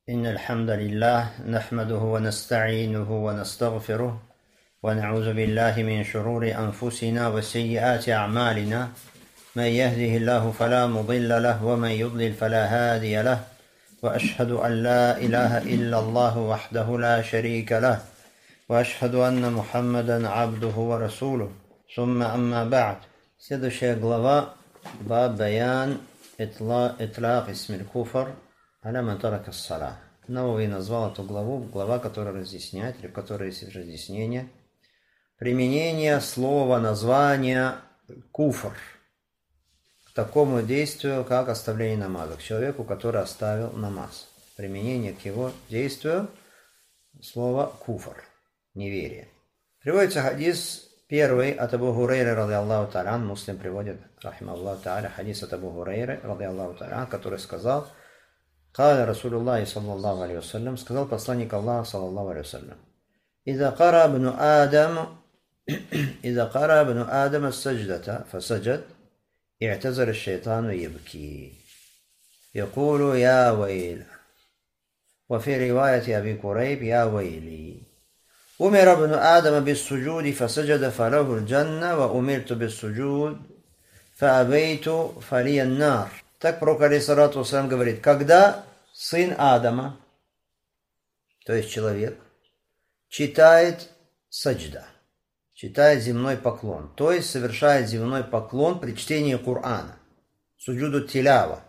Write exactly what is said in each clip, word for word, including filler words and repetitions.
إن الحمد لله نحمده ونستعينه ونستغفره ونعوذ بالله من شرور أنفسنا وسيئات أعمالنا من يهده الله فلا مضل له ومن يضلل فلا هادي له وأشهد أن لا إله إلا الله وحده لا شريك له وأشهد أن محمدا عبده ورسوله ثم أما بعد. Следующая глава баб баян итлaq исмиль куфр аля ман тарака ас-салах. Навави назвал эту главу, глава, которая разъясняет, или в которой есть разъяснение, применение слова, названия куфр к такому действию, как оставление намаза, к человеку, который оставил намаз. Применение к его действию слова куфр, неверие. Приводится хадис первый от Абу Хурейры, ради Аллаху та'аля, муслим приводит, рахималлаху та'аля, хадис от Абу Хурейры, ради Аллаху та'аля, который сказал: «Каля Расулуллахи саллаллаху алейхи вассалям», сказал посланник Аллаха саллаллаху алейхи вассалям: «Иза кара ибну Адам, иза кара ибну Адам ас-садждата, фасаджад, и'тазар аш-шайтану ябки, якулу я вейла, ва фи риваяти Аби Курайб я вейли. Умир ибну Адама бис-суджуди, фасаджада, фалаху аль-джанна, ва умирту бис-суджуд, фаабейту, фалия ан-нар». Так пророк алейхиссалату вассалям говорит: когда сын Адама, то есть человек, читает саджда, читает земной поклон, то есть совершает земной поклон при чтении Корана, суджуду тилява.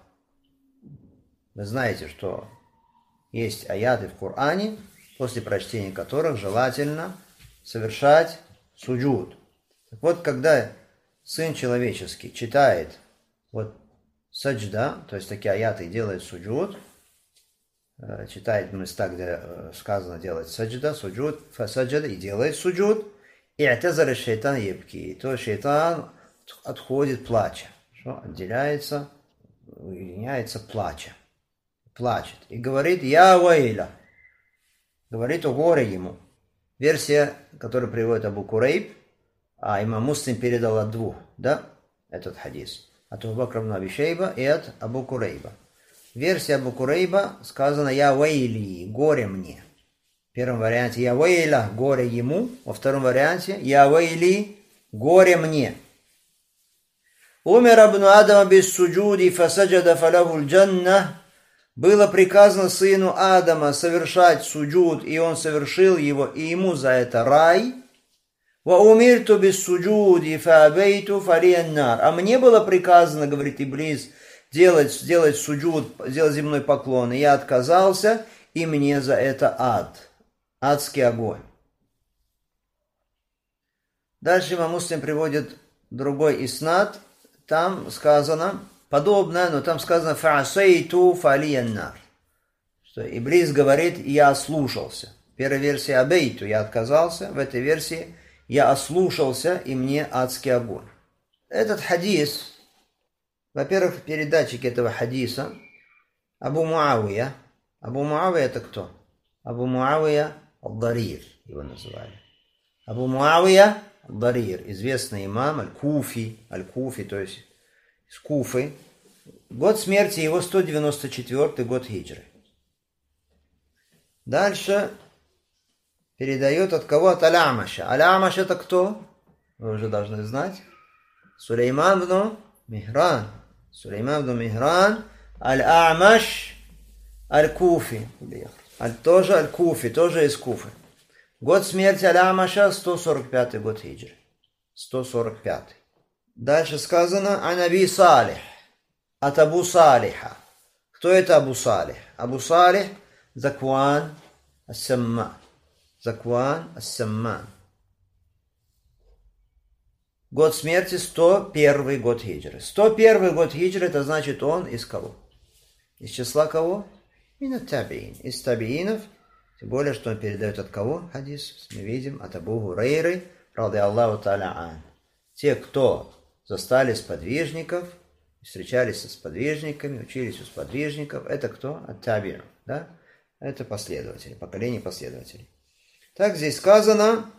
Вы знаете, что есть аяты в Коране, после прочтения которых желательно совершать суджуд. Так вот, когда сын человеческий читает вот саджда, то есть такие аяты, делает суджуд, читает места, где сказано делать саджда, суджуд, фасаджада, и делает суджуд, и атазара шайтан ебки, то шайтан отходит плача, что отделяется, уединяется плача, плачет, и говорит: я вейла, говорит о горе ему. Версия, которую приводит Абу Курайб, а имам Муслим передал от двух, да, этот хадис, от Абу Бакра ибн Аби Шейба и от Абу Курайба. Версия Абу Курайба сказано: я вейли, горе мне. В первом варианте я вейла, горе ему. Во втором варианте я вейли, горе мне. Умир ибну Адама бис-суджуди, фасаджада, фалаху аль-джанна. Было приказано сыну Адама совершать суджуд, и он совершил его, и ему за это рай. «Ва умирту бис-суджуди, фаабейту, фалия ан-нар». А мне было приказано, говорит Иблис, делать, сделать суджуд, сделать земной поклон, и я отказался, и мне за это ад, адский огонь. Дальше имам Муслим приводит другой иснад, там сказано подобное, но там сказано «фаасейту, фалия ан-нар», что Иблис говорит: я ослушался. В первой версии «абейту», я отказался, в этой версии я ослушался, и мне адский огонь. Этот хадис, во-первых, в передатчике этого хадиса Абу Муавия. Абу Муавия это кто? Абу Муавия аль-Дарир его называли. Абу Муавия аль-Дарир, известный имам, аль-Куфи, аль-Куфи, то есть из Куфы. Год смерти его сто девяносто четвёртый год хиджры. Дальше передает от кого? От Аль-Амаша. Аль-Амаш это кто? Вы уже должны знать. Сулейман ибн Михран. Сулейман ибн Михран. Аль-Амаш Аль-Куфи. Тоже Аль-Куфи, тоже из Куфы. Год смерти Аль-Амаша сто сорок пятый год хиджры. сто сорок пятый. Дальше сказано ан Аби Салих. От Абу Салиха. Кто это Абу Салих? Абу Салих Закван ас-Самман. Закван ас-Самман. Год смерти сто первый год хиджры. сто первый год хиджры, это значит он из кого? Из числа кого? Мин табиин. Из табиинов. Тем более, что он передает от кого хадис? Мы видим от Абу Хурейры, ради Аллаху та'аля ан. Те, кто застали сподвижников, встречались со сподвижниками, учились у сподвижников, это кто? От табиин. Да? Это последователи, поколение последователей. Так здесь сказано,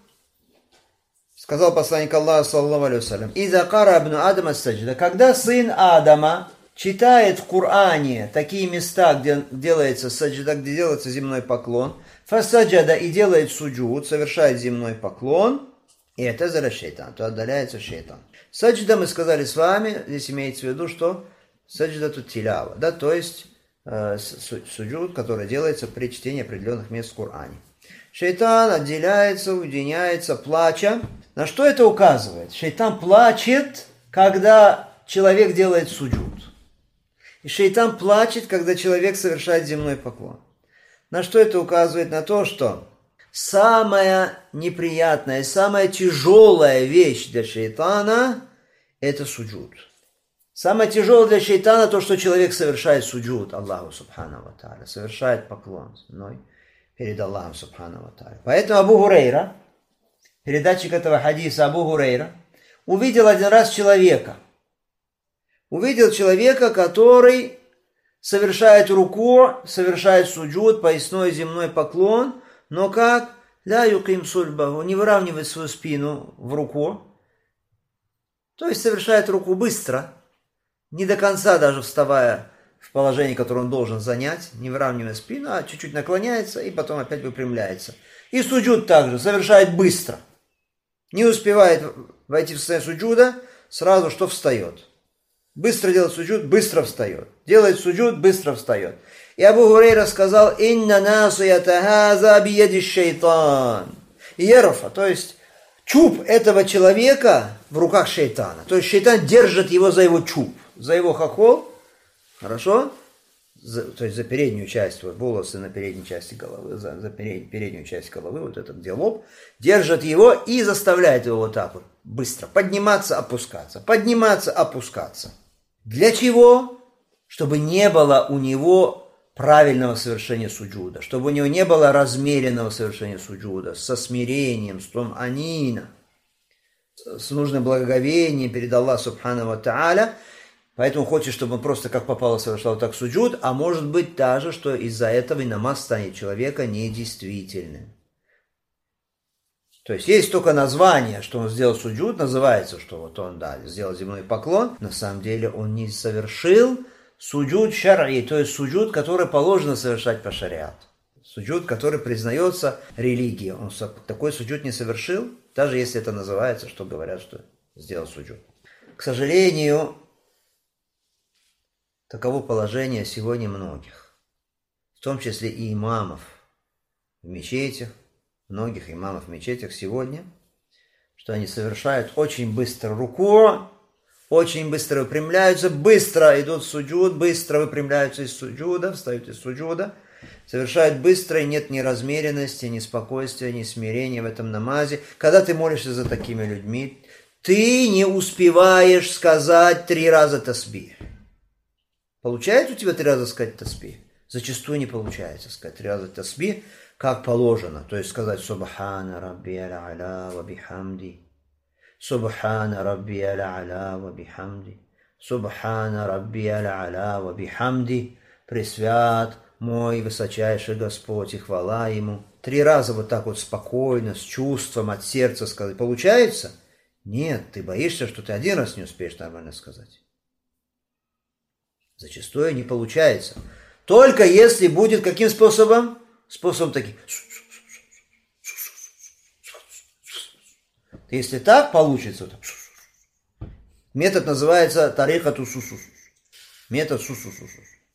сказал посланник Аллаха саллаллаху алейхи вассалям: «Иза кара ибну Адама ас-саджда», когда сын Адама читает в Коране такие места, где делается саджда, где делается земной поклон, фасаджада и делает суджуд, совершает земной поклон, и это зара шейтан, то отдаляется шейтан. Саджда мы сказали с вами, здесь имеется в виду, что саджда тут тилява, да, то есть э, суджуд, который делается при чтении определенных мест в Коране. Шейтан отделяется, уединяется, плача. На что это указывает? Шейтан плачет, когда человек делает суджуд. И шейтан плачет, когда человек совершает земной поклон. На что это указывает? На то, что самая неприятная, самая тяжелая вещь для шейтана – это суджуд. Самое тяжелое для шейтана то, что человек совершает суджуд Аллаху Субхану ва Тааля, совершает поклон перед Аллахом Субхану ва Тааля. Поэтому Абу Хурейра, передатчик этого хадиса Абу Хурейра, увидел один раз человека. Увидел человека, который совершает руку, совершает суджуд, поясной земной поклон, но как? Ля юким сульбаху, не выравнивает свою спину в руку. То есть совершает руку быстро, не до конца даже вставая в положение, которое он должен занять, не выравнивая спину, а чуть-чуть наклоняется и потом опять выпрямляется. И суджуд также совершает быстро. Не успевает войти в состояние суджуда, сразу что встает. Быстро делает суджуд, быстро встает. Делает суджуд, быстро встает. И Абу Хурейра сказал: «Инна насу ятахаза бияди шейтан». Ерфа, то есть чуб этого человека в руках шейтана. То есть шейтан держит его за его чуб, за его хохол, хорошо? За, то есть за переднюю часть, вот, волосы на передней части головы, за, за перед, переднюю часть головы, вот этот где лоб, держит его и заставляет его вот так вот быстро подниматься, опускаться, подниматься, опускаться. Для чего? Чтобы не было у него правильного совершения суджуда, чтобы у него не было размеренного совершения суджуда, со смирением, с том анина, с нужным благоговением перед Аллахом Субхану ва Тааля. Поэтому хочет, чтобы он просто как попало совершал так суджуд, а может быть даже, что из-за этого и намаз станет человека недействительным. То есть есть только название, что он сделал суджуд, называется, что вот он, да, сделал земной поклон. На самом деле он не совершил суджуд шар'и, то есть суджуд, который положено совершать по шариату. Суджуд, который признается религией. Он такой суджуд не совершил, даже если это называется, что говорят, что сделал суджуд. К сожалению, таково положение сегодня многих, в том числе и имамов в мечетях, многих имамов в мечетях сегодня, что они совершают очень быстро руку, очень быстро выпрямляются, быстро идут в суджуд, быстро выпрямляются из суджуда, встают из суджуда, совершают быстро, и нет ни размеренности, ни спокойствия, ни смирения в этом намазе. Когда ты молишься за такими людьми, ты не успеваешь сказать три раза тасбих. Получается у тебя три раза сказать тасбих? Зачастую не получается сказать три раза тасбих, как положено. То есть сказать «Субхана раббиял а'ля ва бихамди», «Субхана раббиял а'ля ва бихамди», «Субхана раббиял а'ля ва бихамди», «Пресвят мой высочайший Господь и хвала Ему». Три раза вот так вот спокойно, с чувством, от сердца сказать. Получается? Нет, ты боишься, что ты один раз не успеешь нормально сказать. Зачастую не получается. Только если будет каким способом? Способом таким. Если так получится, то... метод называется тарикату сусус. Метод сусусус.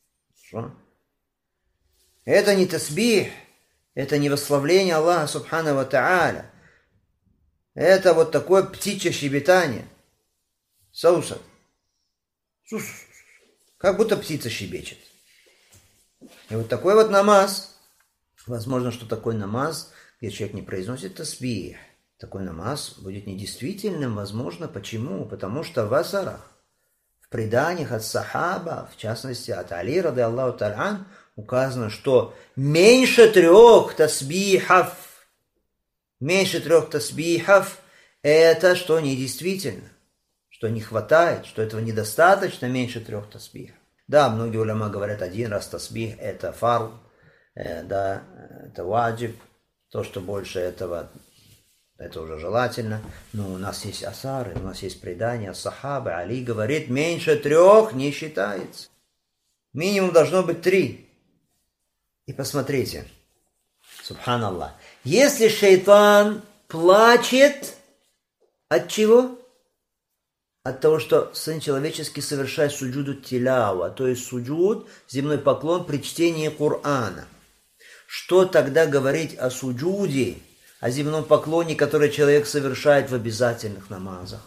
Это не тасбих, это не восславление Аллаха Субхану ва Тааля. Это вот такое птичье щебетание. Саусат. Сусус. Как будто птица щебечет. И вот такой вот намаз, возможно, что такой намаз, где человек не произносит тасбих, такой намаз будет недействительным, возможно. Почему? Потому что в асарах, в преданиях от сахаба, в частности от Али, рады Аллаху та'аля, указано, что меньше трех тасбихов, меньше трех тасбихов, это что недействительно. Что не хватает, что этого недостаточно, меньше трех тасбих. Да, многие уляма говорят, один раз тасбих – это фард, э, да, это ваджиб, то, что больше этого Это уже желательно. Но у нас есть асары, у нас есть предания сахабы. Али говорит, меньше трех не считается. Минимум должно быть три. И посмотрите, субханаллах, если шайтан плачет, от чего? От того, что сын человеческий совершает суджуду тилява, то есть суджуд, земной поклон при чтении Корана. Что тогда говорить о суджуде, о земном поклоне, который человек совершает в обязательных намазах?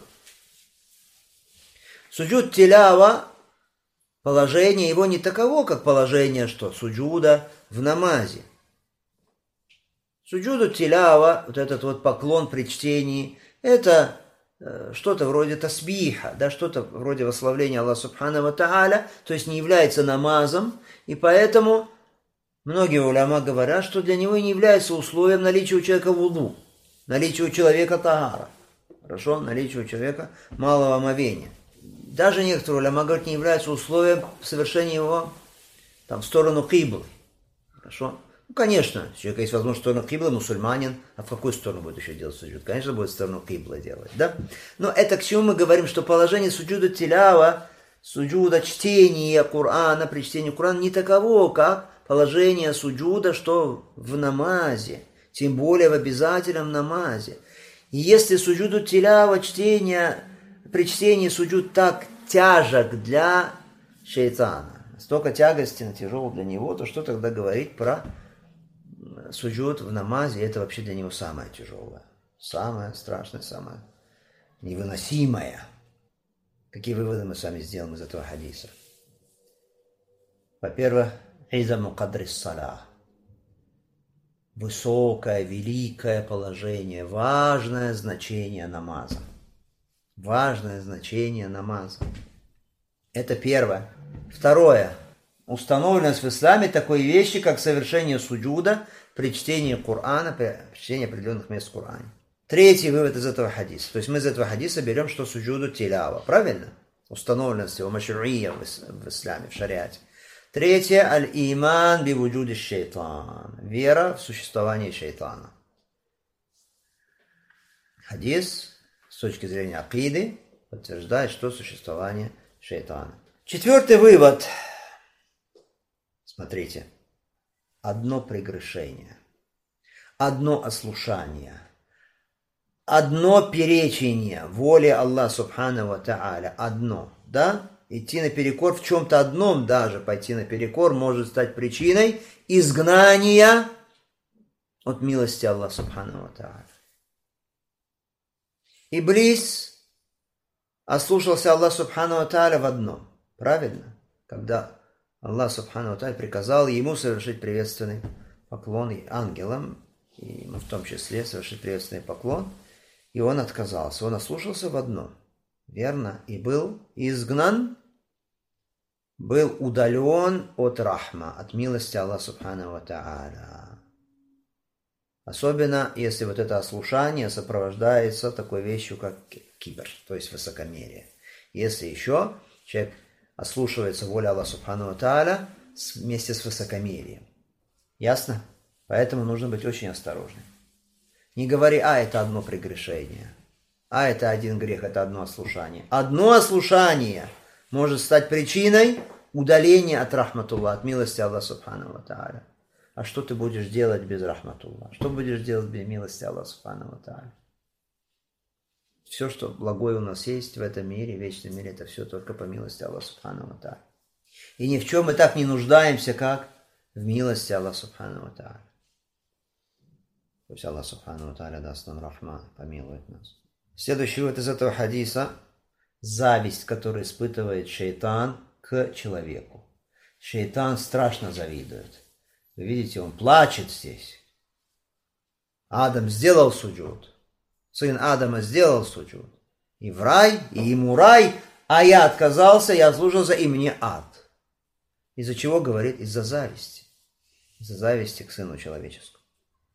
Суджуд тилява, положение его не таково, как положение, что суджуда в намазе. Суджуду тилява, вот этот вот поклон при чтении, это э, что-то вроде тасбиха, да, что-то вроде восславления Аллаха Субхану ва Тааля, то есть не является намазом, и поэтому многие уляма говорят, что для него не является условием наличия у человека вуду, наличия у человека тагара, хорошо, наличия у человека малого омовения. Даже некоторые уляма говорят, не является условием совершения его там, в сторону киблы. Хорошо? Ну, конечно, у человека есть возможность в сторону киблы, мусульманин, а в какую сторону будет еще делать суджуд? Конечно, будет в сторону киблы делать, да? Но это к чему мы говорим, что положение суджуда тилява, суджуда чтения Корана, при чтении Корана не таково, как положение суджуда, что в намазе, тем более в обязательном намазе. И если суджуду тилява, чтение, при чтении суджуд так тяжек для шайтана, столько тягости на тяжело для него, то что тогда говорить про суджуд в намазе? Это вообще для него самое тяжелое, самое страшное, самое невыносимое. Какие выводы мы с вами сделаем из этого хадиса? Во-первых, изаму кадрис салах. Высокое, великое положение, важное значение намаза. Важное значение намаза. Это первое. Второе. Установленность в исламе такой вещи, как совершение суджуда при чтении Корана, при чтении определенных мест в Коране. Третий вывод из этого хадиса. То есть мы из этого хадиса берем, что суджуду тилява. Правильно? Установленность его машруия в исламе, в шариате. Третье. Аль-иман би вуджуди шайтан. Вера в существование шайтана. Хадис с точки зрения акиды подтверждает, что существование шайтана. Четвертый вывод. Смотрите. Одно прегрешение. Одно ослушание. Одно перечение воли Аллаха Субхану ва Тааля. Одно. Да? Идти наперекор в чем-то одном даже, пойти наперекор, может стать причиной изгнания от милости Аллаха Субхану ва Тааля. Иблис ослушался Аллаха Субхану ва Тааля в одном. Правильно? Когда Аллах Субхану ва Тааля приказал ему совершить приветственный поклон и ангелам, и в том числе совершить приветственный поклон, и он отказался. Он ослушался в одном. Верно? И был изгнан, был удален от рахма, от милости Аллаха Субхану ва Тааля. Особенно, если вот это ослушание сопровождается такой вещью, как кибр, то есть высокомерие. Если еще человек ослушивается воли Аллаха Субхану ва Тааля вместе с высокомерием. Ясно? Поэтому нужно быть очень осторожным. Не говори, а это одно прегрешение, а это один грех, это одно ослушание. Одно ослушание может стать причиной удаления от рахматуллах, от милости Аллаха Субхану ва Тааля. А что ты будешь делать без рахматуллах? Что будешь делать без милости Аллаха Субхану ва Тааля? Все, что благое у нас есть в этом мире, в вечном мире, это все только по милости Аллаха Субхану ва Тааля. И ни в чем мы так не нуждаемся, как в милости Аллаха Субхану ва Тааля. Пусть Аллах Субхану ва Тааля даст нам рахма, помилует нас. Следующий вывод из этого хадиса – зависть, которую испытывает шайтан к человеку. Шайтан страшно завидует. Вы видите, он плачет здесь. Адам сделал суджуд. Сын Адама сделал суджуд. И в рай, и ему рай, а я отказался, я ослушался, и мне ад. Из-за чего, говорит? Из-за зависти. Из-за зависти к сыну человеческому.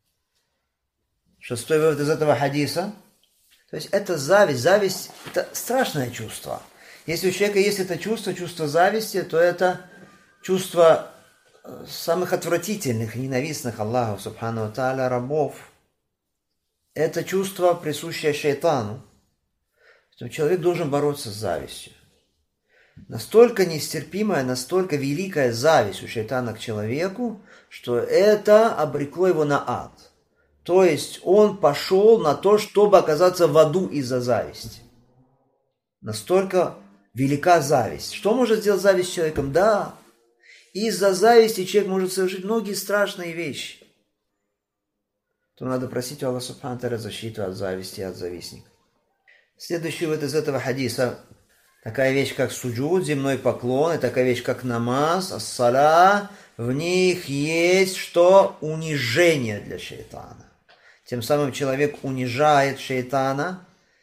Шестой вывод из этого хадиса. То есть это зависть. Зависть – это страшное чувство. Если у человека есть это чувство, чувство зависти, то это чувство самых отвратительных и ненавистных Аллаху Субхану ва Тааля рабов. это чувство, присущее шайтану, что человек должен бороться с завистью. Настолько нестерпимая, настолько великая зависть у шайтана к человеку, что это обрекло его на ад. То есть он пошел на то, чтобы оказаться в аду из-за зависти. Настолько велика зависть. Что может сделать зависть с человеком? Да, из-за зависти человек может совершить многие страшные вещи. То надо просить у Аллаха Субхану ва Тааля защиту от зависти и от завистников. Следующий вот из этого хадиса. Такая вещь, как суджуд, земной поклон, и такая вещь, как намаз, ас-сала, в них есть что? Унижение для шайтана. Тем самым человек унижает шайтана,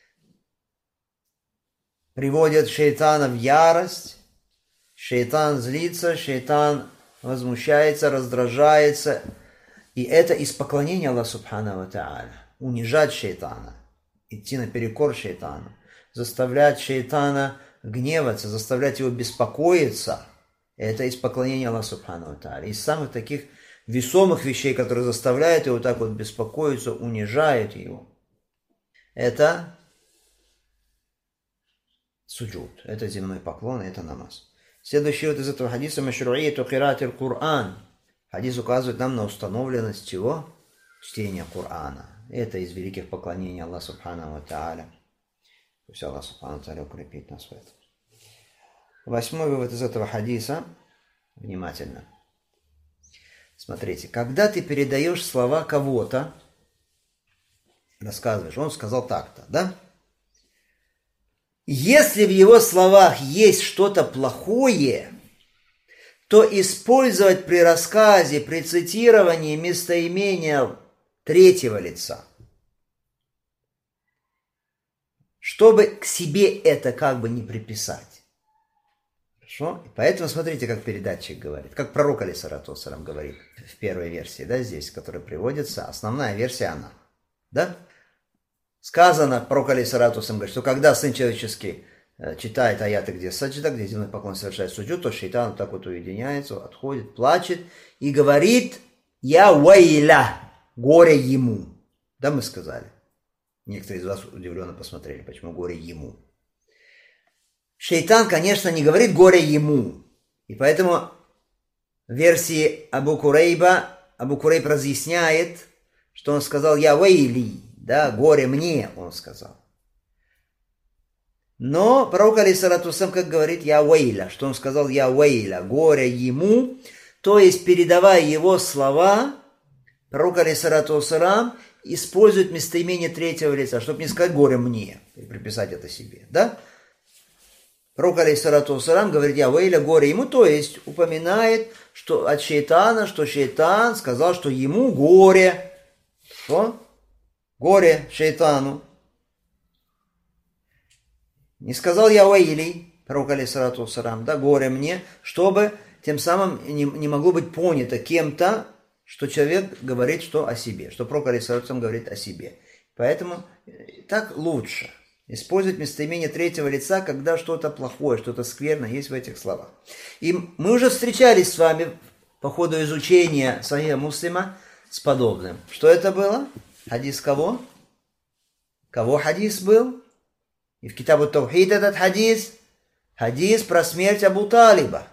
приводит шайтана в ярость, шайтан злится, шайтан возмущается, раздражается. И это из поклонения Аллаху Субхану ва Тааля. Унижать шайтана, идти наперекор шайтану, заставлять шайтана гневаться, заставлять его беспокоиться, это из поклонения Аллаху Субхану ва Тааля. Из самых таких весомых вещей, которые заставляют его так вот беспокоиться, унижают его. Это суджуд, это земной поклон, это намаз. Следующий вот из этого хадиса машру'iяту қираати аль-Кур'ан. Хадис указывает нам на установленность чего? Чтения Корана. Это из великих поклонений Аллаху Субхану ва Тааля. Пусть Аллах Субхану ва Тааля укрепит нас в этом. Восьмой вывод из этого хадиса. Внимательно. Смотрите, когда ты передаешь слова кого-то, рассказываешь, он сказал так-то, да? Если в его словах есть что-то плохое, то использовать при рассказе, при цитировании местоимения третьего лица, чтобы к себе это как бы не приписать. Хорошо? И поэтому смотрите, как передатчик говорит, как пророк алейхиссалату вассалям говорит в первой версии, да, здесь, которая приводится, основная версия она, да? Сказано, пророк алейхиссалату вассалям говорит, что когда Сын Человеческий читает аяты, где саджда, где земной поклон совершает суджуд, то шайтан вот так вот уединяется, отходит, плачет и говорит «Я вайля», горе ему. Да, мы сказали. Некоторые из вас удивленно посмотрели, почему горе ему. Шайтан, конечно, не говорит горе ему. И поэтому в версии Абу Курейба, Абу Курейб разъясняет, что он сказал «Я вайли», да, горе мне, он сказал. Но пророк алейхиссалату вассалям, как говорит, я вейля, что он сказал, я вейля, горе ему, то есть, передавая его слова, пророк алейхиссалату вассалям использует местоимение третьего лица, чтобы не сказать горе мне, и приписать это себе, да? Пророк алейхиссалату вассалям говорит, я вейля, горе ему, то есть, упоминает, что от шайтана, что шайтан сказал, что ему горе, что? Горе шайтану. Не сказал я вайли, пророк алейхиссалату вассалям, да, горе мне, чтобы тем самым не, не могло быть понято кем-то, что человек говорит что о себе, что пророк алейхиссалату вассалям говорит о себе. Поэтому так лучше использовать местоимение третьего лица, когда что-то плохое, что-то скверное есть в этих словах. И мы уже встречались с вами по ходу изучения Сахиха Муслима с подобным. Что это было? Хадис кого? Кого хадис был? И в Китабу Таухид этот хадис, хадис про смерть Абу Талиба.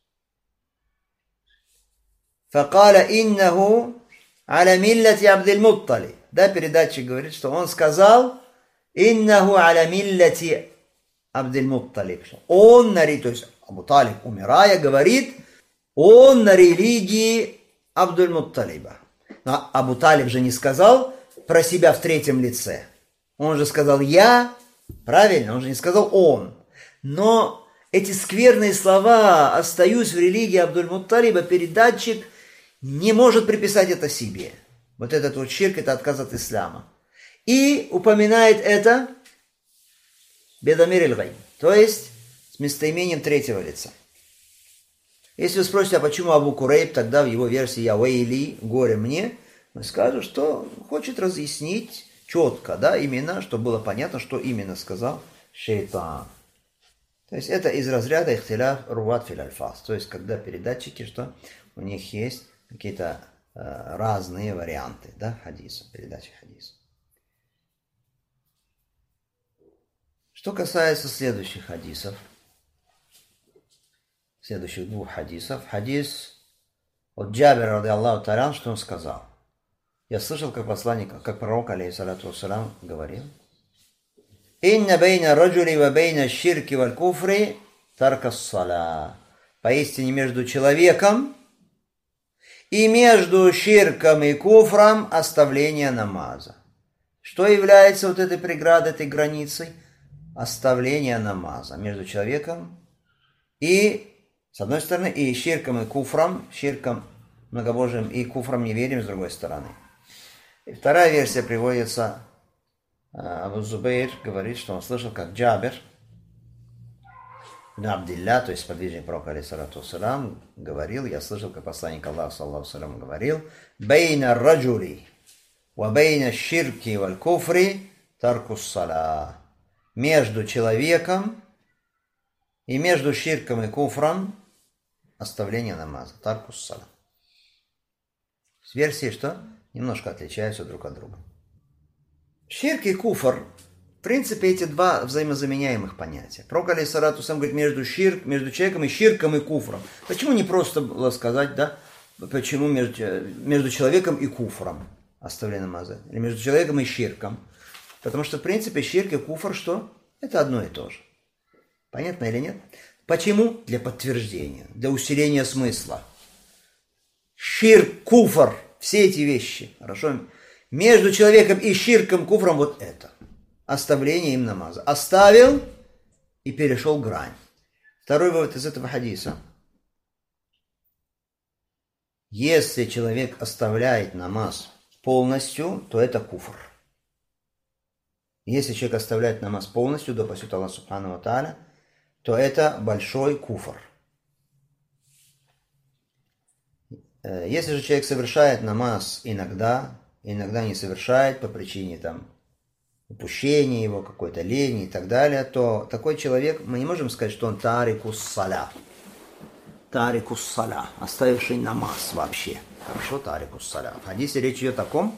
Факаля иннаху аля миллати Абдул Мутталиб. Да, передатчик говорит, что он сказал иннаху аля миллати Абдул Мутталиб. Он на религии, то есть Абу Талиб, умирая, говорит, он на религии Абдул Мутталиба. Но Абу Талиб же не сказал про себя в третьем лице. Он же сказал я. Правильно, он же не сказал он. Но эти скверные слова «остаюсь в религии Абдуль-Мутталиба», передатчик не может приписать это себе. Вот этот вот ширк, это отказ от ислама. И упоминает это бедамир иль-гайб, то есть с местоимением третьего лица. Если вы спросите, а почему Абу Курейб тогда в его версии «Я вейли», горе мне, мы скажем, что хочет разъяснить четко, да, именно, чтобы было понятно, что именно сказал шайтан. То есть это из разряда ихтиляф руат фил альфаз, то есть когда передатчики, что у них есть какие-то э, разные варианты, да, хадиса, передачи хадиса. Что касается следующих хадисов, следующих двух хадисов, хадис от Джабира, ради Аллаху та'аля, что он сказал. Я слышал, как посланник, как пророк, алейхиссалату вассалям, говорил: «Инна бейна раджули ва бейна ширки валь куфри тарка ссала». Поистине между человеком и между ширком и куфром оставление намаза. Что является вот этой преградой, этой границей? Оставление намаза между человеком и, с одной стороны, и ширком и куфром, ширком многобожием и куфром неверием, с другой стороны. И вторая версия приводится, Абу Зубейр говорит, что он слышал, как Джабир ибн Абдилля, то есть сподвижник пророка, алейхиссалату вассалям, говорил, я слышал, как посланник Аллаха, саллаллаху алейхи ва саллям, говорил: «Бейна раджули ва бейна ширки валь куфри тарку ссала». Между человеком и между ширком и куфром оставление намаза. Тарку ссала. Версии что? Немножко отличаются друг от друга. Ширк и куфр, в принципе, эти два взаимозаменяемых понятия. Пророк, алейхиссалату вассалям, говорит между, ширк, между человеком и ширком и куфром. Почему не просто было сказать, да, почему между, между человеком и куфром оставление намаза? Или между человеком и ширком? Потому что, в принципе, ширк и куфр что? Это одно и то же. Понятно или нет? Почему? Для подтверждения, для усиления смысла. Ширк, куфр, все эти вещи, хорошо? Между человеком и ширком, куфром вот это. Оставление им намаза. Оставил и перешел грань. Второй вывод из этого хадиса. Если человек оставляет намаз полностью, то это куфр. Если человек оставляет намаз полностью, да пасет Аллах субхану ва тааля, то это большой куфр. Если же человек совершает намаз иногда, иногда не совершает по причине там упущения его, какой-то лени и так далее, то такой человек, мы не можем сказать, что он тарикус саля. Тарикус саля, оставивший намаз вообще. Хорошо, тарикус саля. В хадисе речь идет о ком?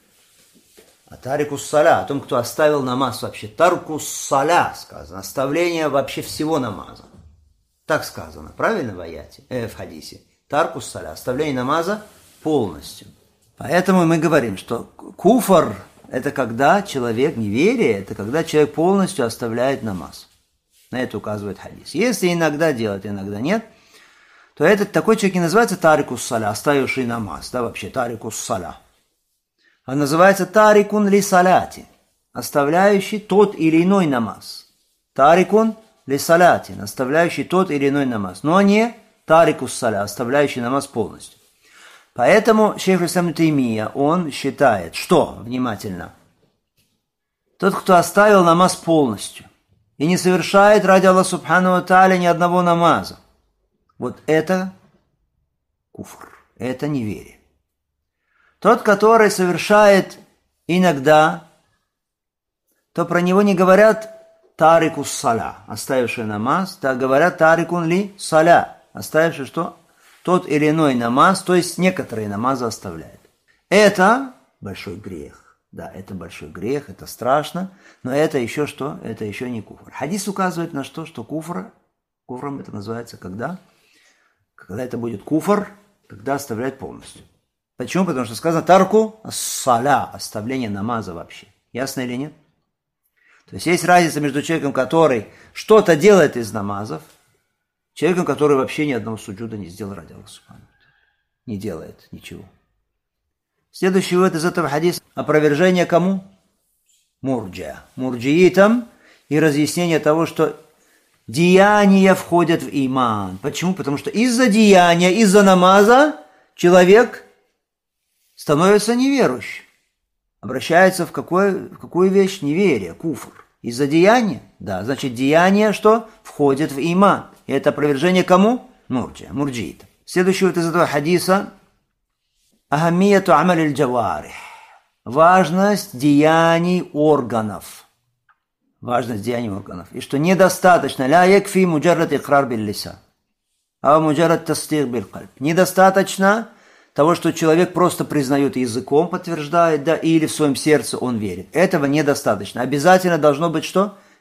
О тарикус саля, о том, кто оставил намаз вообще. Таркус саля сказано, оставление вообще всего намаза. Так сказано, правильно в аяте, э, в хадисе? Таркус саля, оставление намаза полностью. Поэтому мы говорим, что куфр – это когда человек, неверие, это когда человек полностью оставляет намаз. На это указывает хадис. Если иногда делать, иногда нет, то этот такой человек не называется тарикус саля, оставивший намаз, да, вообще тарикус саля. А называется тарикун ли саляти, оставляющий тот или иной намаз. Тарикун ли саляти, оставляющий тот или иной намаз, но не тарикус саля, оставляющий намаз полностью. Поэтому шейх ибн Таймия, он считает, что, внимательно, тот, кто оставил намаз полностью и не совершает ради Аллаха субхану ва тааля ни одного намаза, вот это куфр, это неверие. Тот, который совершает иногда, то про него не говорят тарикус саля, оставивший намаз, так говорят тарикун ли саля, оставивший что? Тот или иной намаз, то есть некоторые намазы оставляет. Это большой грех. Да, это большой грех, это страшно, но это еще что? Это еще не куфр. Хадис указывает на что? Что куфр, куфром это называется когда? Когда это будет куфр, когда оставляет полностью. Почему? Потому что сказано тарку саля, оставление намаза вообще. Ясно или нет? То есть есть разница между человеком, который что-то делает из намазов, человеком, который вообще ни одного суджуда не сделал ради Аллаха субхану ва тааля. Не делает ничего. Следующий вывод из этого хадиса – опровержение кому? Мурджия. Мурджиитам и разъяснение того, что деяния входят в иман. Почему? Потому что из-за деяния, из-за намаза человек становится неверующим. Обращается в, какое, в какую вещь? Неверие, куфр. Из-за деяния? Да, значит, деяние что? Входит в иман. И это опровержение кому? Мурджия, мурджиит. Следующий вот из этого хадиса – ахаммияту амаль аль-джаварих. Важность деяний органов. Важность деяний органов. И что недостаточно ля якфи муджаррад икрар биль-лисан, а муджаррад тасдик биль-кальб. Недостаточно того, что человек просто признает языком, подтверждает, да, или в своем сердце он верит. Этого недостаточно. Обязательно должно быть что?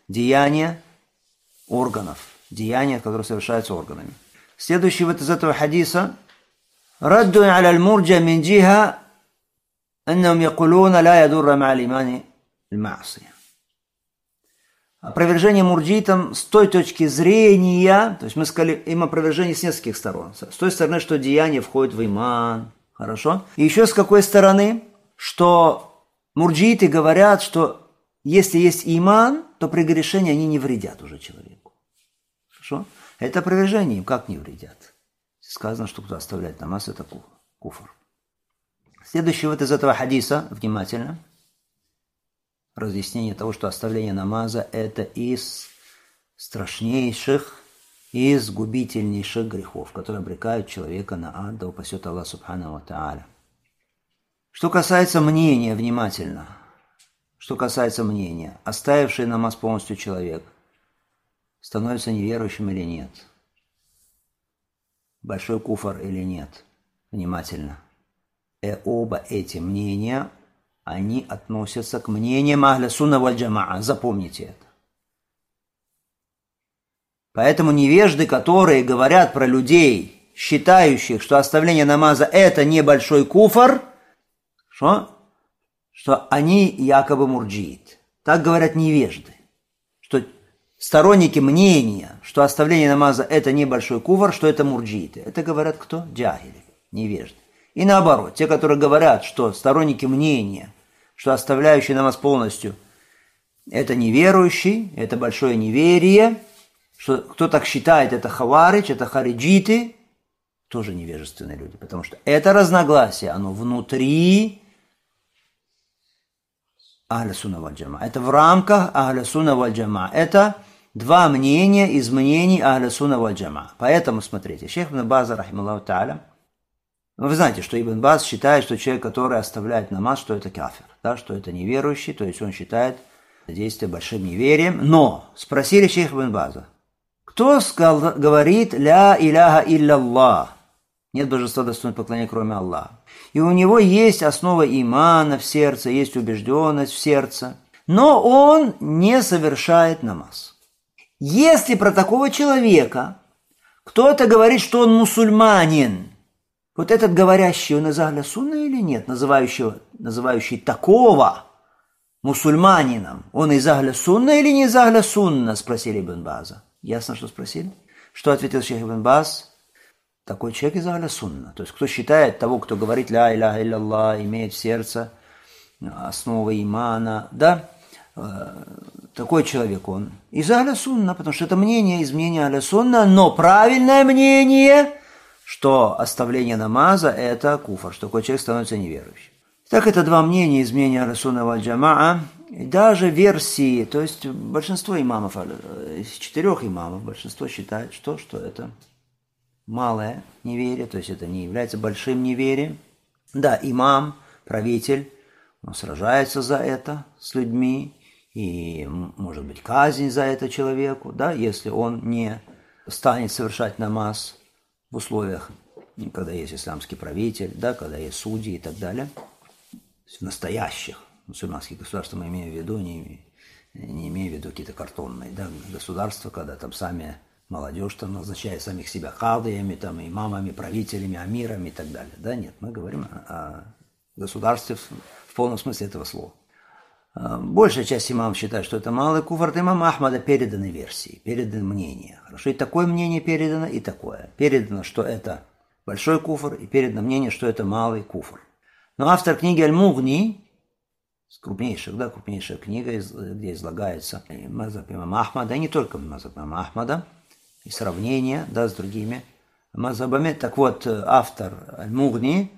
деяния органов, деяния, которые совершаются органами. Следующий вот из этого хадиса: «Радду аля аль-мурджа мин джиха аннахум якулуна ла ядурра ма аль-имани аль-ма'сия». Опровержение мурджитам с той точки зрения, то есть мы сказали им опровержение с нескольких сторон. С той стороны, что деяние входит в иман, хорошо? И еще с какой стороны, что мурджиты говорят, что если есть иман, то прегрешения они не вредят уже человеку. Хорошо? Это опровержение им как не вредят? Сказано, что кто оставляет намаз, это куфр. Следующий вот из этого хадиса, внимательно, разъяснение того, что оставление намаза – это из страшнейших, из губительнейших грехов, которые обрекают человека на ад, да упасет Аллах субхану ва тааля. Что касается мнения, внимательно, что касается мнения, оставивший намаз полностью человек становится неверующим или нет? Большой куфр или нет? Внимательно. И оба эти мнения, они относятся к мнениям ахля сунна валь джамаа. Запомните это. Поэтому невежды, которые говорят про людей, считающих, что оставление намаза это небольшой куфр, что? Что они якобы мурджиит. Так говорят невежды. Что сторонники мнения, что оставление намаза это небольшой куфр, что это мурджииты. Это говорят кто? Джахили, невежды. И наоборот, те, которые говорят, что сторонники мнения, что оставляющий намаз полностью это неверующий, это большое неверие, что кто так считает, это хаваридж, это хариджиты, тоже невежественные люди, потому что это разногласие, оно внутри ахля сунна валь джамаа. Это в рамках ахля сунна валь джамаа. Это два мнения из мнений ахля сунна валь джамаа. Поэтому, смотрите, шейх Ибн Баз, рахималлаху тааля, вы знаете, что Ибн Баз считает, что человек, который оставляет намаз, что это кафир, да, что это неверующий, то есть он считает действие большим неверием. Но спросили шейх Ибн База, кто сказал, говорит «Ля иляха илля-Аллах», нет божества достойного поклонения, кроме Аллаха. И у него есть основа имана в сердце, есть убежденность в сердце, но он не совершает намаз. Если про такого человека кто-то говорит, что он мусульманин, вот этот говорящий, он из ахля сунна или нет, называющий, называющий такого мусульманином, он из ахля сунна или не из ахля сунна, спросили Ибн База. Ясно, что спросили? Что ответил шейх Ибн Баз? Такой человек из ахля сунна. То есть, кто считает того, кто говорит «Ля иляха илля-Аллах», имеет в сердце основы имана, да, такой человек он из ахля сунна, потому что это мнение из мнения ахля сунна, но правильное мнение, что оставление намаза – это куфр, что такой человек становится неверующим. Так, это два мнения из мнения ахля сунна валь джамаа. И даже версии, то есть большинство имамов, из четырех имамов, большинство считает, что, что это малое неверие, то есть это не является большим неверием. Да, имам, правитель, он сражается за это с людьми, и может быть казнь за это человеку, да, если он не станет совершать намаз в условиях, когда есть исламский правитель, да, когда есть судьи и так далее. В настоящих мусульманских государствах мы имеем в виду, не, не имеем в виду какие-то картонные, да, государства, когда там сами молодежь там назначает самих себя кадиями, там, имамами, правителями, амирами и так далее. Да, нет, мы говорим о, о государстве в, в полном смысле этого слова. Большая часть имамов считает, что это малый куфр. От имама Ахмада переданы версии, переданы мнения. Хорошо, и такое мнение передано, и такое. Передано, что это большой куфр, и передано мнение, что это малый куфр. Но автор книги Аль-Мугни, крупнейшая, да, крупнейшая книга, где излагается мазхаб имама Ахмада, и не только мазхаб имама Ахмада, и сравнение, да, с другими мазхабами. Так вот, автор Аль-Мугни,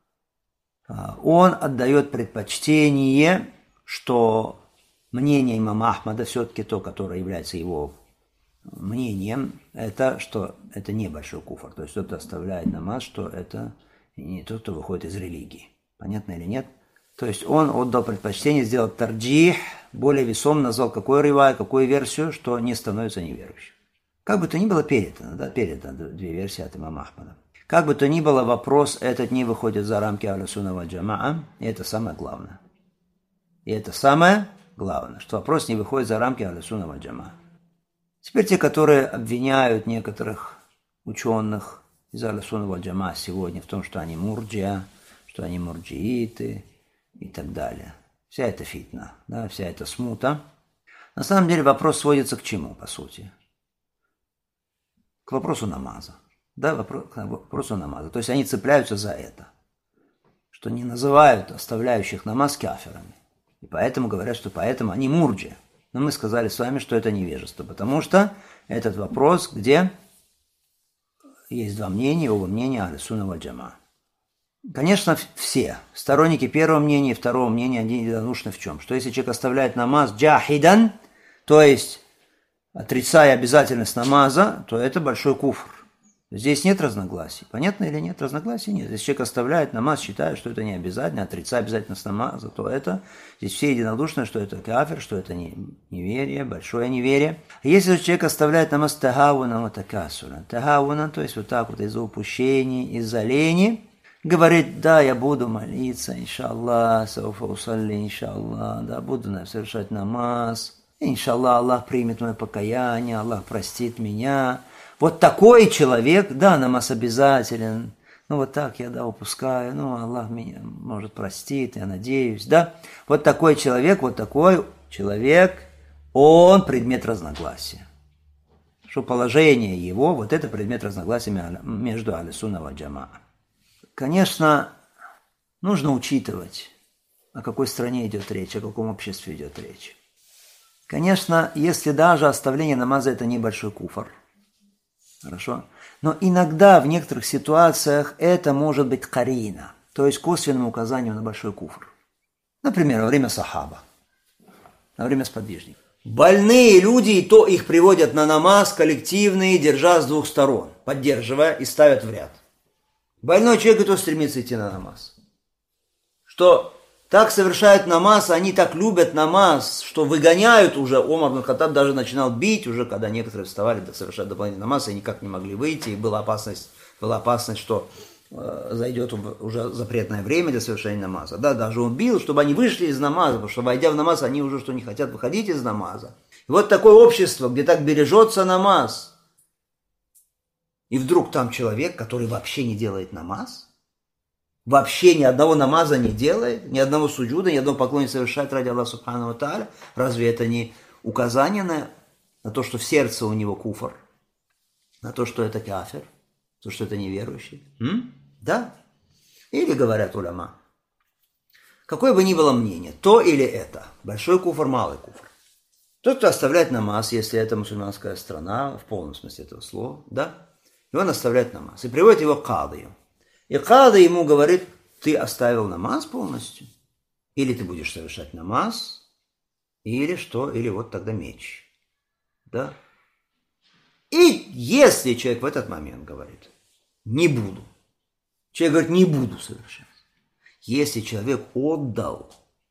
он отдает предпочтение, что мнение имама Ахмада, все-таки то, которое является его мнением, это что это небольшой куфр. То есть кто-то оставляет намаз, что это не тот, кто выходит из религии. Понятно или нет? То есть он отдал предпочтение сделать тарджих, более весом назвал какой ривай, какую версию, что не становится неверующим. Как бы то ни было передано, да, передано две версии от имама Ахмада. Как бы то ни было, вопрос этот не выходит за рамки ахля сунна валь джамаа, и это самое главное. И это самое главное, что вопрос не выходит за рамки ахлю сунна валь джамаа. Теперь те, которые обвиняют некоторых ученых из ахлю сунна валь джамаа сегодня в том, что они мурджия, что они мурджииты и так далее. Вся эта фитна, да, вся эта смута. На самом деле вопрос сводится к чему, по сути? К вопросу намаза. Да, вопрос, к вопросу намаза. То есть они цепляются за это, что не называют оставляющих намаз кафирами. И поэтому говорят, что поэтому они мурджи. Но мы сказали с вами, что это невежество, потому что этот вопрос, где есть два мнения, оба мнения ахлю сунна валь джамаа. Конечно, все сторонники первого мнения и второго мнения, они единодушны в чем? Что если человек оставляет намаз джахидан, то есть отрицая обязательность намаза, то это большой куфр. Здесь нет разногласий. Понятно или нет? Разногласий нет. Если человек оставляет намаз, считая, что это не обязательно, отрицая обязательность намаза, то это, здесь все единодушны, что это кафир, что это не, неверие, большое неверие. Если человек оставляет намаз тагавуна, вот такасуна, тагавуна, то есть вот так вот из-за упущений, из-за лени, говорит, да, я буду молиться, иншаллах, сауфа усалли, иншаллах, да, буду совершать намаз, иншаллах, Аллах примет мое покаяние, Аллах простит меня. Вот такой человек, да, намаз обязателен, ну вот так я, да, упускаю, ну Аллах меня, может, простит, я надеюсь, да. Вот такой человек, вот такой человек, он предмет разногласия. Что положение его, вот это предмет разногласия между ахлю сунна валь джамаа. Конечно, нужно учитывать, о какой стране идет речь, о каком обществе идет речь. Конечно, если даже оставление намаза – это небольшой куфр, хорошо, но иногда в некоторых ситуациях это может быть карина, то есть косвенным указанием на большой куфр. Например, во время сахаба, во время сподвижников. Больные люди, и то их приводят на намаз коллективный, держа с двух сторон, поддерживая и ставят в ряд. Больной человек и то стремится идти на намаз. Что так совершают намаз, они так любят намаз, что выгоняют уже. Омар ибн Хаттаб даже начинал бить, уже когда некоторые вставали совершать дополнительный намаз, и никак не могли выйти, и была опасность, была опасность, что э, зайдет уже запретное время для совершения намаза. Да, даже он бил, чтобы они вышли из намаза, потому что, войдя в намаз, они уже что не хотят выходить из намаза. И вот такое общество, где так бережется намаз, и вдруг там человек, который вообще не делает намаз, вообще ни одного намаза не делает, ни одного суджуда, ни одного поклона не совершает ради Аллаха субхану ва тааля, разве это не указание на, на то, что в сердце у него куфр, на то, что это кафир, то, что это неверующий? М? Да? Или говорят уляма, какое бы ни было мнение, то или это, большой куфр, малый куфр. Тот, кто оставляет намаз, если это мусульманская страна, в полном смысле этого слова, да, и он оставляет намаз, и приводит его к кадию. И кади ему говорит, ты оставил намаз полностью, или ты будешь совершать намаз, или что, или вот тогда меч. Да? И если человек в этот момент говорит, не буду, человек говорит, не буду совершать. Если человек отдал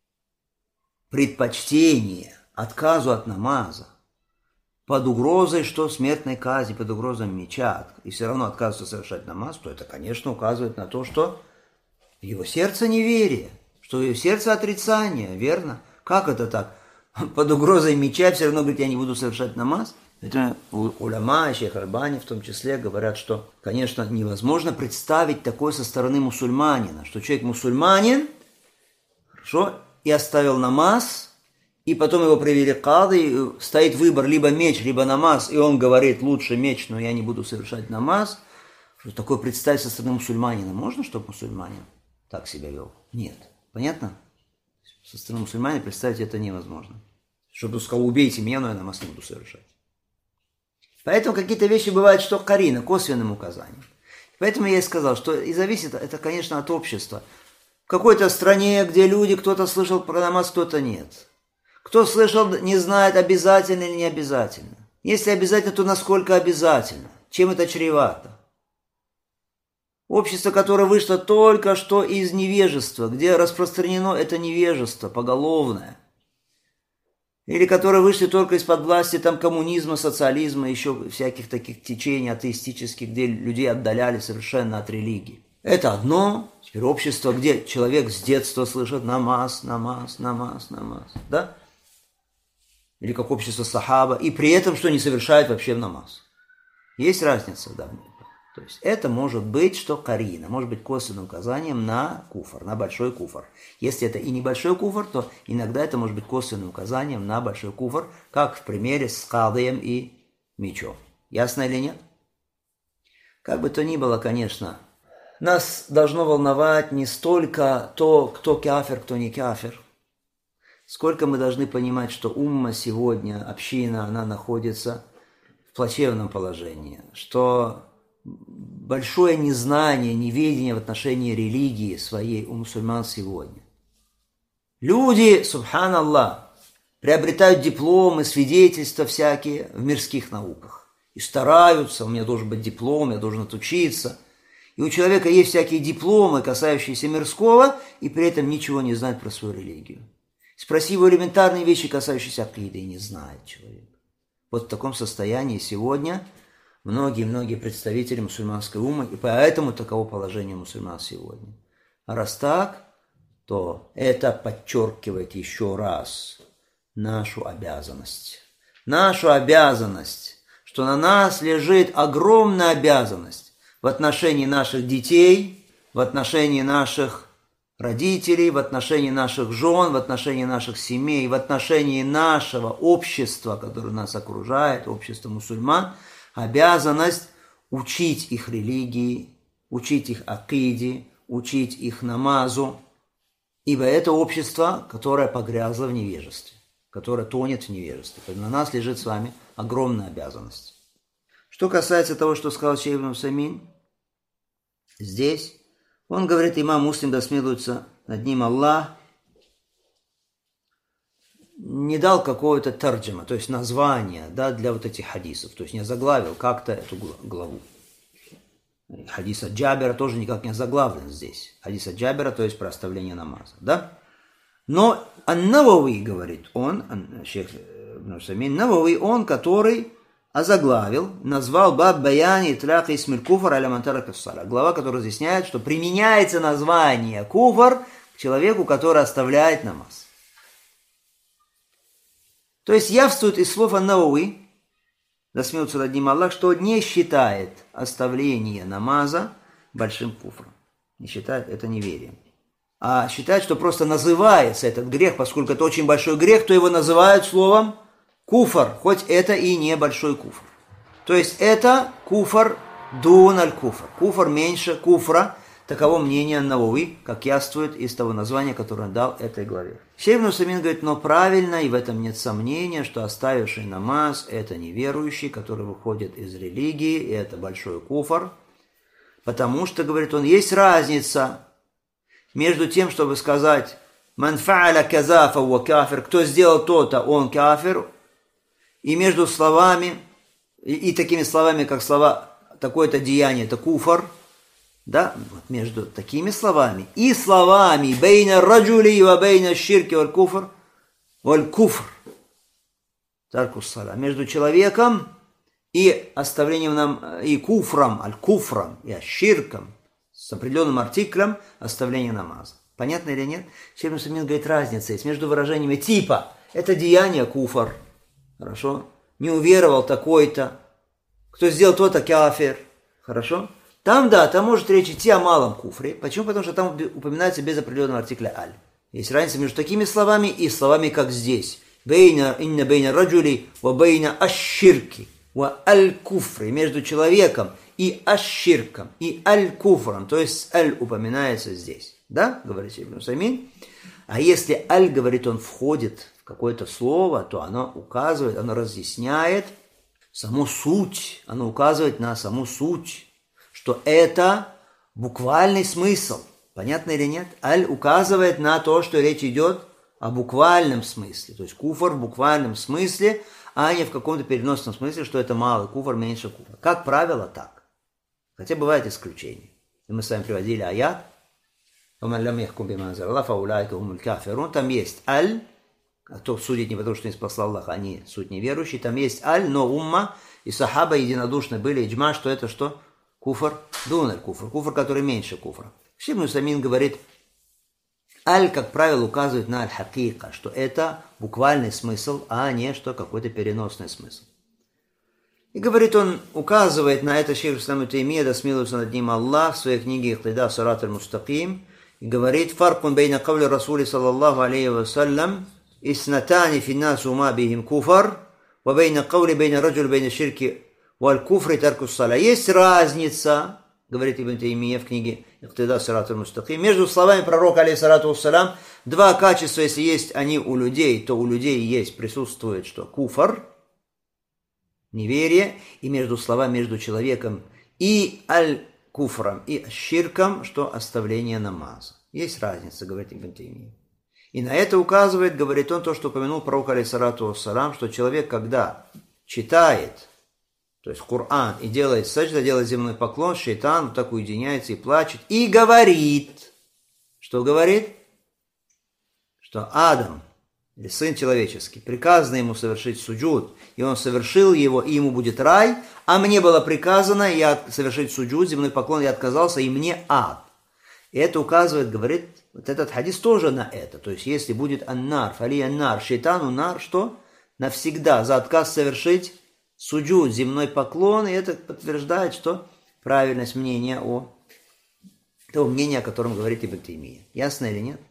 предпочтение отказу от намаза, под угрозой, что смертной казни, под угрозой меча, и все равно отказывается совершать намаз, то это, конечно, указывает на то, что в его сердце неверие, что в его сердце отрицание, верно? Как это так? Под угрозой меча все равно говорит, я не буду совершать намаз? Это уляма, шейх Альбани в том числе говорят, что, конечно, невозможно представить такое со стороны мусульманина, что человек мусульманин, хорошо, и оставил намаз, и потом его привели к кади, стоит выбор либо меч, либо намаз, и он говорит, лучше меч, но я не буду совершать намаз. Что такое представить со стороны мусульманина? Можно, чтобы мусульманин так себя вел? Нет. Понятно? Со стороны мусульманина представить это невозможно. Чтобы он сказал, убейте меня, но я намаз не буду совершать. Поэтому какие-то вещи бывают, что карина, косвенным указанием. Поэтому я и сказал, что и зависит это, конечно, от общества. В какой-то стране, где люди, кто-то слышал про намаз, кто-то нет. Кто слышал, не знает, обязательно или не обязательно. Если обязательно, то насколько обязательно? Чем это чревато? Общество, которое вышло только что из невежества, где распространено это невежество поголовное. Или которые вышли только из-под власти там, коммунизма, социализма, еще всяких таких течений атеистических, где людей отдаляли совершенно от религии. Это одно. Теперь общество, где человек с детства слышит намаз, намаз, намаз, намаз. Да? или как общество сахаба, и при этом, что не совершают вообще намаз. Есть разница, да. То есть это может быть, что карина, может быть косвенным указанием на куфр, на большой куфр. Если это и небольшой куфр, то иногда это может быть косвенным указанием на большой куфр, как в примере с кадыем и мечом. Ясно или нет? Как бы то ни было, конечно, нас должно волновать не столько то, кто кафир, кто не кафир, сколько мы должны понимать, что умма сегодня, община, она находится в плачевном положении, что большое незнание, неведение в отношении религии своей у мусульман сегодня. Люди, субханаллах, приобретают дипломы, свидетельства всякие в мирских науках. И стараются, у меня должен быть диплом, я должен отучиться. И у человека есть всякие дипломы, касающиеся мирского, и при этом ничего не знает про свою религию. Спроси его элементарные вещи, касающиеся акиды, и не знает человек. Вот в таком состоянии сегодня многие-многие представители мусульманской уммы, и поэтому таково положение мусульман сегодня. А раз так, то это подчеркивает еще раз нашу обязанность. Нашу обязанность, что на нас лежит огромная обязанность в отношении наших детей, в отношении наших родителей, в отношении наших жен, в отношении наших семей, в отношении нашего общества, которое нас окружает, общества мусульман, обязанность учить их религии, учить их акиде, учить их намазу, ибо это общество, которое погрязло в невежестве, которое тонет в невежестве. На нас лежит с вами огромная обязанность. Что касается того, что сказал шейх ибн Усаймин, здесь он говорит, имам Муслим, да смилуется над ним Аллах, не дал какого-то тарджима, то есть название, да, для вот этих хадисов, то есть не заглавил как-то эту главу. Хадис от Джабера тоже никак не заглавлен здесь. Хадис от Джабера, то есть про оставление намаза, да? Но Ан-Навави, говорит он, шейх ибн Усаймин, Навави, он, который озаглавил, назвал баб баяни итляк исмиль куфр аля ман тарака ссала. Глава, которая разъясняет, что применяется название куфр к человеку, который оставляет намаз. То есть явствует из слов Ан-Навави, да смеется над ним Аллах, что не считает оставление намаза большим куфром. Не считает это неверием. А считает, что просто называется этот грех, поскольку это очень большой грех, то его называют словом куфр, хоть это и не большой куфр. То есть это куфр дун аль-куфр. Куфр меньше куфра. Таково мнение Ан-Навави, как яствует из того названия, которое он дал этой главе. Шейх ибн Усаймин говорит, но правильно, и в этом нет сомнения, что оставивший намаз – это неверующий, который выходит из религии, и это большой куфр. Потому что, говорит он, есть разница между тем, чтобы сказать «Ман фа'аля каза фавва кафир», кто сделал то-то, он кафир, и между словами, и, и такими словами, как слова «такое-то деяние» – это куфр, да, вот между такими словами и словами «бейна раджули ва бейна ширки валь куфр валь куфр» тарку ссала, между человеком и оставлением нам, и куфром, аль-куфром, и ширком, с определенным артиклем оставления намаза. Понятно или нет? Шейх ибн Усаймин говорит, разница есть между выражениями типа «это деяние куфр», хорошо, «не уверовал такой-то», «кто сделал то-то кафир», хорошо. Там, да, там может речь идти о малом куфре. Почему? Потому что там упоминается без определенного артикля «аль». Есть разница между такими словами и словами, как здесь. «Бейна инна бейна раджули ва бейна аш-ширки ва аль-куфри». Между человеком и аш-ширком, и аль-куфром. То есть «аль» упоминается здесь. Да, говорит ибн Усаймин. А если «аль», говорит, он входит в какое-то слово, то оно указывает, оно разъясняет саму суть. Оно указывает на саму суть. Что это буквальный смысл. Понятно или нет? Аль указывает на то, что речь идет о буквальном смысле. То есть куфр в буквальном смысле, а не в каком-то переносном смысле, что это малый куфр, меньше куфр. Как правило, так. Хотя бывают исключения. И мы с вами приводили аят. Там есть аль, а то судить не потому, что не спасал Аллах, они суть неверующие. Там есть аль, но умма и сахаба единодушны были, иджма, что это что? Куфр, дун аль-куфр, куфр, который меньше куфра. Шейх ибн Усаймин говорит, Аль, как правило, указывает на аль-хакика, что это буквальный смысл, а не что какой-то переносный смысл. И говорит, он указывает на это шейх ислам ибн Таймия, да смилуется над ним Аллах, в своей книге «Ихтида сират аль-мустаким», и говорит, «Фаркун бейна кавли Расули саллаллаху алейхи вассалям, иснатани финнас ума бихим куфар, ва бейна кавли бейна раджуль бейна ширки валь куфри тарку саля». Есть разница, говорит Ибн Таймия в книге «Ихтида сират аль-мустаким», между словами пророка, алейхиссалату вассалям, два качества, если есть они у людей, то у людей есть, присутствует что? Куфар, неверие, и между словами между человеком и аль-куфром, и ширком, что оставление намаза. Есть разница, говорит Ибн Таймия. И на это указывает, говорит он, то, что упомянул пророк, алейхиссалату вассалям, что человек, когда читает, то есть Коран, и делает саджда, делает земной поклон, шейтан вот так уединяется и плачет, и говорит, что говорит? Что Адам, или сын человеческий, приказано ему совершить суджуд, и он совершил его, и ему будет рай, а мне было приказано я совершить суджуд, земной поклон, я отказался, и мне ад. И это указывает, говорит, вот этот хадис тоже на это. То есть, если будет аннар, фали аннар, шейтану нар, что? Навсегда за отказ совершить суджуд, земной поклон, и это подтверждает, что правильность мнения о того мнения, о котором говорит Ибн Таймия. Ясно или нет?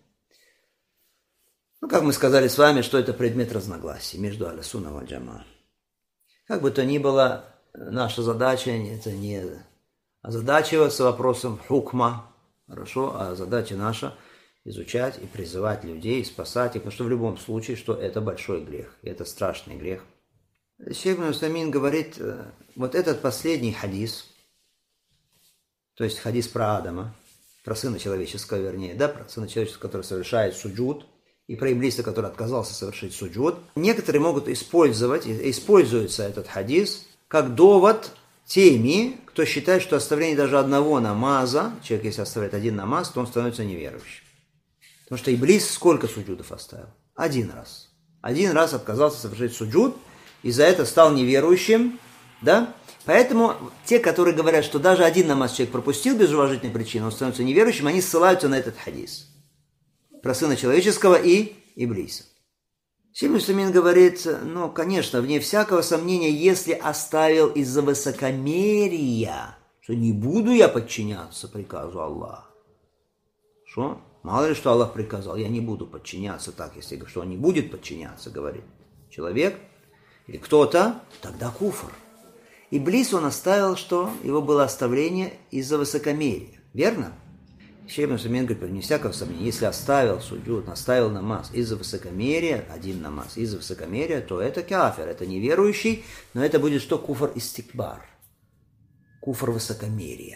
Ну, как мы сказали с вами, что это предмет разногласий между аль-сунна валь джамаа. Как бы то ни было, наша задача это не озадачиваться вопросом хукма, хорошо, а задача наша изучать и призывать людей, спасать их, потому что в любом случае, что это большой грех, и это страшный грех. Шейх ибн Усаймин говорит, вот этот последний хадис, то есть хадис про Адама, про сына человеческого, вернее, да, про сына человеческого, который совершает суджуд, и про иблиса, который отказался совершить суджуд, некоторые могут использовать, используется этот хадис как довод теми, кто считает, что оставление даже одного намаза, человек если оставляет один намаз, то он становится неверующим. Потому что иблис сколько суджудов оставил? Один раз. Один раз отказался совершить суджуд, и за это стал неверующим, да? Поэтому те, которые говорят, что даже один намаз человек пропустил без уважительной причины, он становится неверующим, они ссылаются на этот хадис про сына человеческого и иблиса. Шейх ибн Усаймин говорит, ну, конечно, вне всякого сомнения, если оставил из-за высокомерия, что не буду я подчиняться приказу Аллаха. Что? Мало ли, что Аллах приказал, я не буду подчиняться так, если что он не будет подчиняться, говорит человек, или кто-то, тогда куфр. Иблис он оставил, что его было оставление из-за высокомерия. Верно? Шейх ибн Усаймин говорит, не всякого сомнения, если оставил суджуд, оставил намаз из-за высокомерия, один намаз из-за высокомерия, то это кафир, это неверующий, но это будет что? Куфр истикбар. Куфр высокомерия.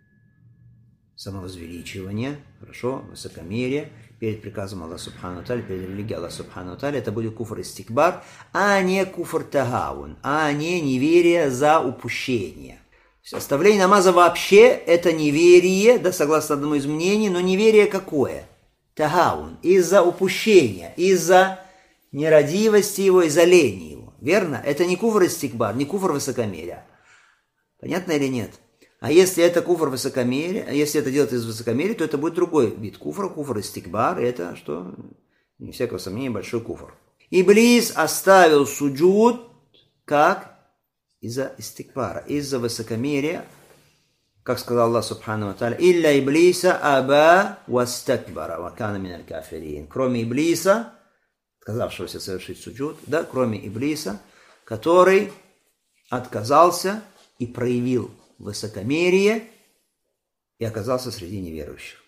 Самовозвеличивание, хорошо, высокомерие перед приказом Аллаха субхану тааля, перед религией Аллаха субхану тааля, это будет куфр истикбар, а не куфр тагаун, а не неверие за упущение. Оставление намаза вообще это неверие, да, согласно одному из мнений, но неверие какое? Тагаун, из-за упущения, из-за нерадивости его, из-за лени его. Верно? Это не куфр истикбар, не куфр высокомерия. Понятно или нет? А если это куфр высокомерия, а если это делать из высокомерия, то это будет другой вид куфра, куфр истикбар, это что? Не всякого сомнения, большой куфр. Иблис оставил суджуд как? Из-за истикбара, из-за высокомерия, как сказал Аллах субхану ва тааля, «Илля иблиса аба вастакбара ва кана миналь кафирин». Кроме иблиса, отказавшегося совершить суджуд, да, кроме иблиса, который отказался и проявил высокомерие и оказался среди неверующих.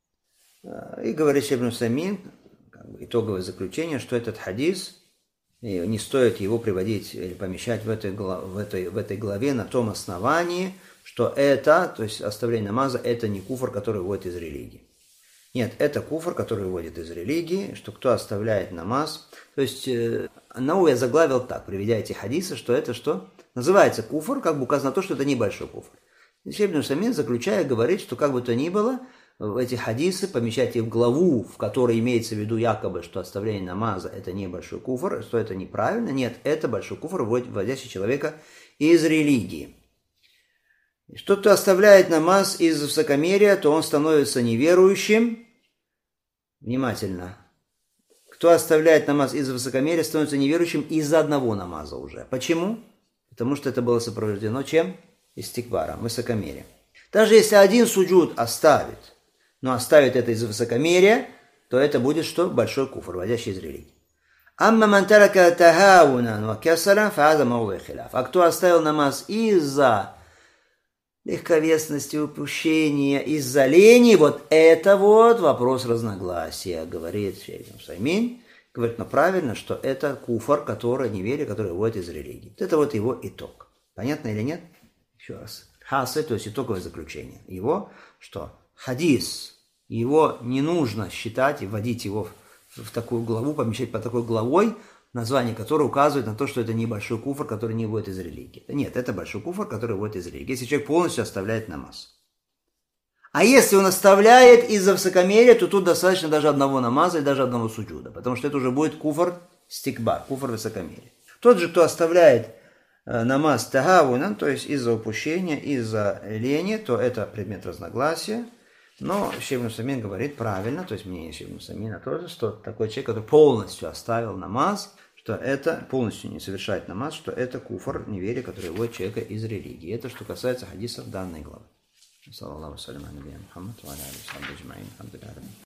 И говорит Шейх ибн Усаймин, как бы итоговое заключение, что этот хадис, и не стоит его приводить или помещать в этой, в, этой, в этой главе на том основании, что это, то есть оставление намаза, это не куфр, который выводит из религии. Нет, это куфр, который выводит из религии, что кто оставляет намаз. То есть, э, Науи я заглавил так, приведя эти хадисы, что это что? Называется куфр, как бы указано на то, что это небольшой куфр. Шейх ибн Усаймин, заключая, говорит, что как бы то ни было, в эти хадисы, помещать их в главу, в которой имеется в виду якобы, что оставление намаза это не большой куфр, что это неправильно. Нет, это большой куфр, вводящий человека из религии. И что кто оставляет намаз из высокомерия, то он становится неверующим. внимательно, кто оставляет намаз из-за высокомерия, становится неверующим из-за одного намаза уже. Почему? Потому что это было сопровождено чем? Истикбаром, высокомерием. Даже если один суджуд оставит, но оставит это из-за высокомерия, то это будет что? Большой куфр, вводящий из религии. Амма ман тарака тахауна ва касаля фаза мауди хиляф. А кто оставил намаз из-за легковесности, упущения, из-за лени, вот это вот вопрос разногласия, говорит шейх Усаймин. Говорит, но правильно, что это куфр, который неверие, который выводит из религии. Это вот его итог. Понятно или нет? Еще раз. Хасы, то есть итоговое заключение. Его, что хадис, его не нужно считать и вводить его в, в такую главу, помещать под такой главой, название которой указывает на то, что это небольшой куфр, который не выводит из религии. Нет, это большой куфр, который выводит из религии. Если человек полностью оставляет намаз. А если он оставляет из-за высокомерия, то тут достаточно даже одного намаза и даже одного суджуда, потому что это уже будет куфр стикбар, куфр высокомерия. Тот же, кто оставляет э, намаз тагавуна, то есть из-за упущения, из-за лени, то это предмет разногласия. Но шейх Усаймин говорит правильно, то есть мнение шейха Усаймина тоже, что такой человек, который полностью оставил намаз, что это полностью не совершает намаз, что это куфр, неверие, которое выводит человека из религии. Это что касается хадисов данной главы. صلى الله وسلم على نبينا محمد وعلى اله وصحبه اجمعين الحمد لله.